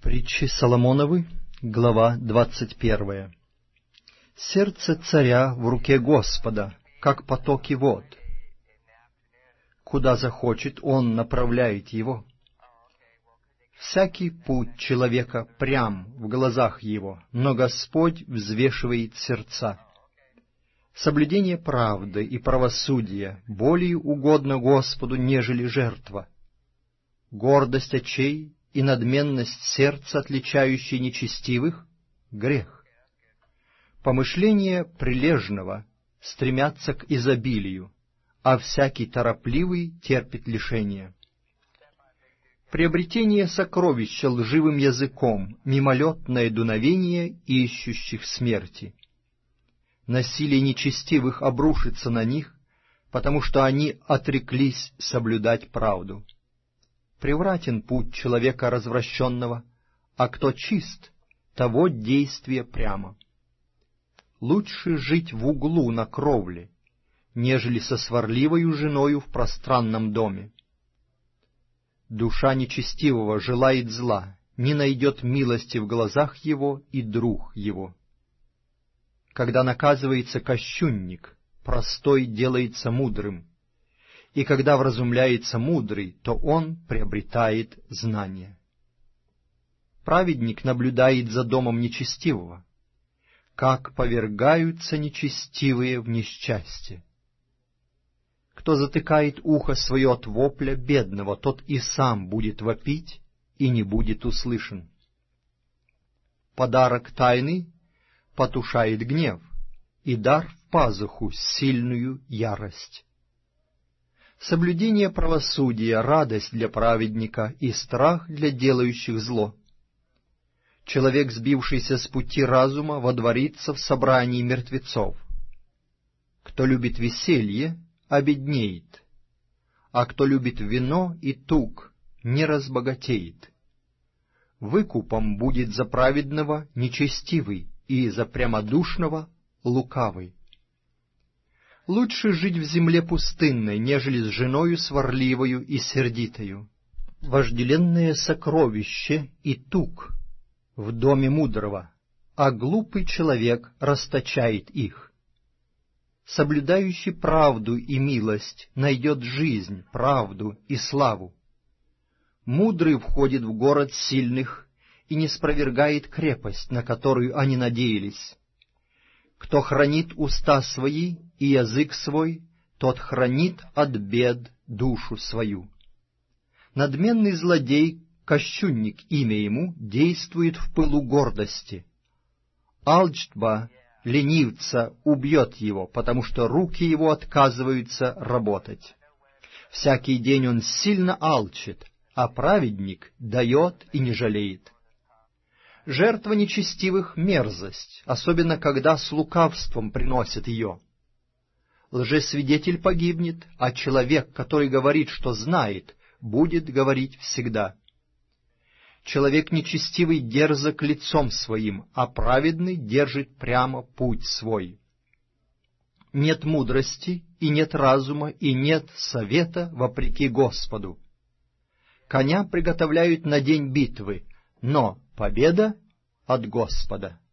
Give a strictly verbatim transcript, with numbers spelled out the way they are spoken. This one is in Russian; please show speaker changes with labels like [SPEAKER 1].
[SPEAKER 1] Притчи Соломоновы, глава двадцать первая. Сердце царя в руке Господа, как потоки вод. Куда захочет, он направляет его. Всякий путь человека прям в глазах его, но Господь взвешивает сердца. Соблюдение правды и правосудия более угодно Господу, нежели жертва. Гордость очей и надменность сердца, отличающие нечестивых, — грех. Помышления прилежного стремятся к изобилию, а всякий торопливый терпит лишение. Приобретение сокровища лживым языком, мимолетное дуновение ищущих смерти. Насилие нечестивых обрушится на них, потому что они отреклись соблюдать правду. Превратен путь человека развращенного, а кто чист, того действие прямо. Лучше жить в углу на кровле, нежели со сварливою женою в пространном доме. Душа нечестивого желает зла, не найдет милости в глазах его и друг его. Когда наказывается кощунник, простой делается мудрым, и когда вразумляется мудрый, то он приобретает знание. Праведник наблюдает за домом нечестивого, как повергаются нечестивые в несчастье. Кто затыкает ухо свое от вопля бедного, тот и сам будет вопить и не будет услышан. Подарок тайный потушает гнев, и дар в пазуху сильную ярость. Соблюдение правосудия — радость для праведника и страх для делающих зло. Человек, сбившийся с пути разума, водворится в собрании мертвецов. Кто любит веселье, обеднеет, а кто любит вино и тук, не разбогатеет. Выкупом будет за праведного нечестивый, и за прямодушного лукавый. Лучше жить в земле пустынной, нежели с женою сварливою и сердитою. Вожделенное сокровище и тук в доме мудрого, а глупый человек расточает их. Соблюдающий правду и милость найдет жизнь, правду и славу. Мудрый входит в город сильных и не спровергает крепость, на которую они надеялись. Кто хранит уста свои и язык свой, тот хранит от бед душу свою. Надменный злодей, кощунник имя ему, действует в пылу гордости. Алчба ленивца убьет его, потому что руки его отказываются работать. Всякий день он сильно алчит, а праведник дает и не жалеет. Жертва нечестивых — мерзость, особенно когда с лукавством приносят ее. Лжесвидетель погибнет, а человек, который говорит, что знает, будет говорить всегда. Человек нечестивый дерзок лицом своим, а праведный держит прямо путь свой. Нет мудрости, и нет разума, и нет совета вопреки Господу. Коня приготовляют на день битвы, но победа от Господа.